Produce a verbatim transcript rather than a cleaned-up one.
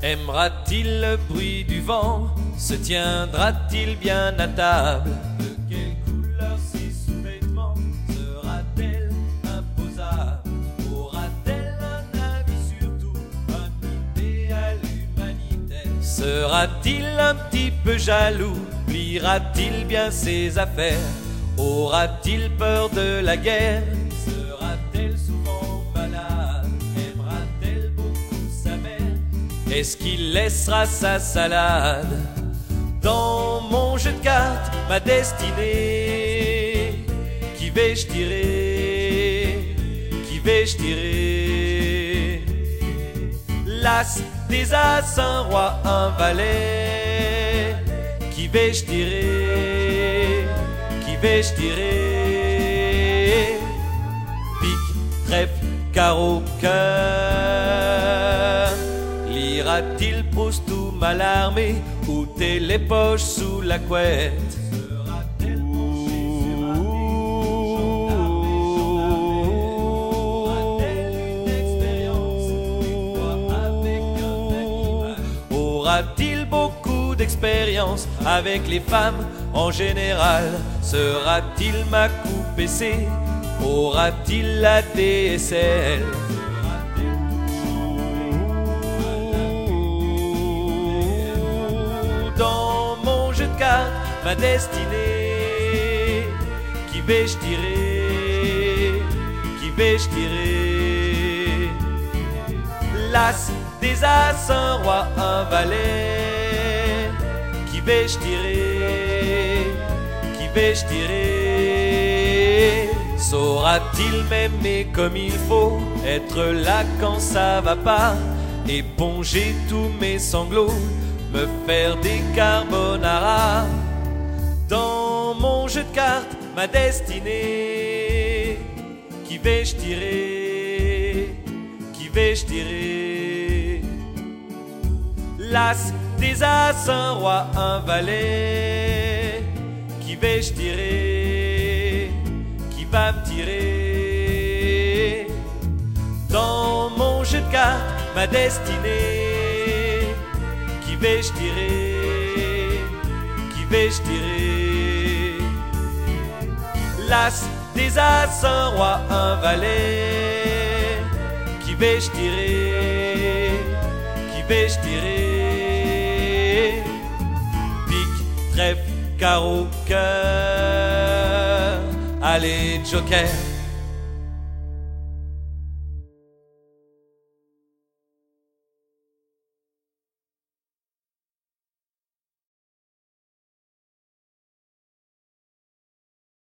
Aimera-t-il le bruit du vent? Se tiendra-t-il bien à table? De quelle couleur ses sous-vêtements? Sera-t-elle imposable? Aura-t-elle un avis sur tout, un idéal humanitaire? Sera-t-il un petit peu jaloux? Pliera-t-il bien ses affaires? Aura-t-il peur de la guerre? Sera-t-elle souvent malade? Aimera-t-elle beaucoup sa mère? Est-ce qu'il laissera sa salade? Dans mon jeu de cartes, ma destinée, qui vais-je tirer? Qui vais-je tirer? L'as, des as, un roi, un valet, qui vais-je tirer? Qui vais-je tirer? Pique, trèfle, carreau, cœur. Lira-t-il Proust ou Mallarmé, ou les poches sous la couette? Sera-t-elle penchée sur un méchant d'armée? Aura-t-elle une expérience, une fois avec un animal? Aura-t-il beaucoup d'expérience avec les femmes en général? Sera-t-il ma coupe P C? Aura-t-il la D S L? Dans mon jeu de cartes, ma destinée, qui vais-je tirer? Qui vais-je tirer? L'as, des as, un roi, un valet, qui vais-je tirer? Qui vais-je tirer? Saura-t-il m'aimer comme il faut, être là quand ça va pas, éponger tous mes sanglots, me faire des carbonara? Dans mon jeu de cartes, ma destinée, qui vais-je tirer? Qui vais-je tirer? L'as, des as, un roi, un valet, qui vais-je tirer? Qui va me tirer? Dans mon jeu de cartes, ma destinée, qui vais-je tirer? Qui vais-je tirer? L'as, des as, un roi, un valet, qui vais-je tirer? Qui vais-je tirer? Pique, trèfle, carreau, cœur. Allez, joker,